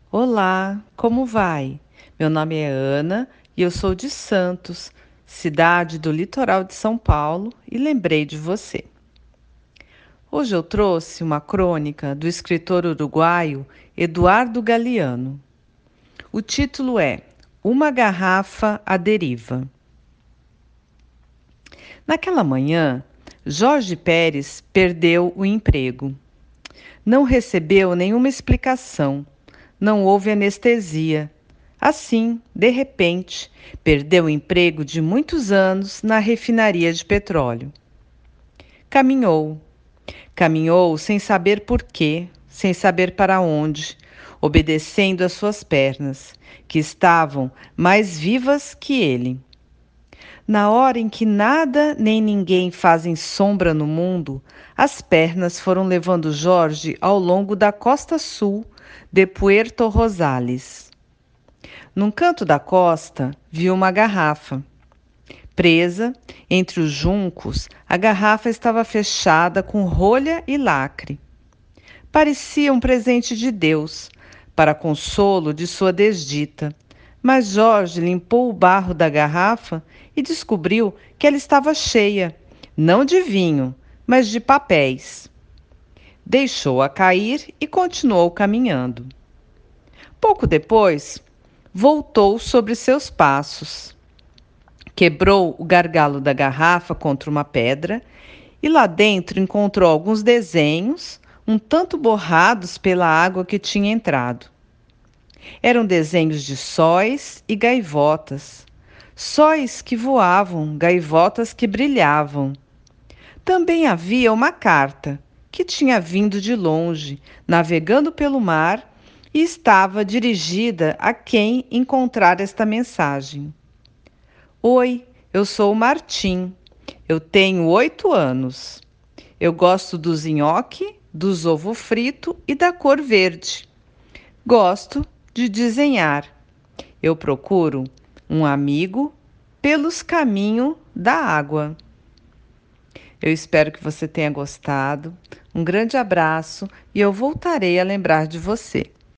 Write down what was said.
Olá, como vai? Meu nome é Ana e eu sou de Santos, cidade do litoral de São Paulo, e lembrei de você. Hoje eu trouxe uma crônica do escritor uruguaio Eduardo Galeano. O título é Uma Garrafa à Deriva. Naquela manhã, Jorge Pérez perdeu o emprego. Não recebeu nenhuma explicação, não houve anestesia. Assim, de repente, perdeu o emprego de muitos anos na refinaria de petróleo. Caminhou, caminhou sem saber por quê, sem saber para onde, obedecendo às suas pernas, que estavam mais vivas que ele. Na hora em que nada nem ninguém fazem sombra no mundo, as pernas foram levando Jorge ao longo da costa sul de Puerto Rosales. Num canto da costa, viu uma garrafa. Presa entre os juncos, a garrafa estava fechada com rolha e lacre. Parecia um presente de Deus, para consolo de sua desdita. Mas Jorge limpou o barro da garrafa e descobriu que ela estava cheia, não de vinho, mas de papéis. Deixou-a cair e continuou caminhando. Pouco depois, voltou sobre seus passos. Quebrou o gargalo da garrafa contra uma pedra e lá dentro encontrou alguns desenhos, um tanto borrados pela água que tinha entrado. Eram desenhos de sóis e gaivotas. Sóis que voavam, gaivotas que brilhavam. Também havia uma carta, que tinha vindo de longe, navegando pelo mar, e estava dirigida a quem encontrar esta mensagem. Oi, eu sou o Martim. Eu tenho 8 anos. Eu gosto dos nhoque, dos ovo frito e da cor verde. Gosto de desenhar. Eu procuro um amigo pelos caminhos da água. Eu espero que você tenha gostado. Um grande abraço e eu voltarei a lembrar de você.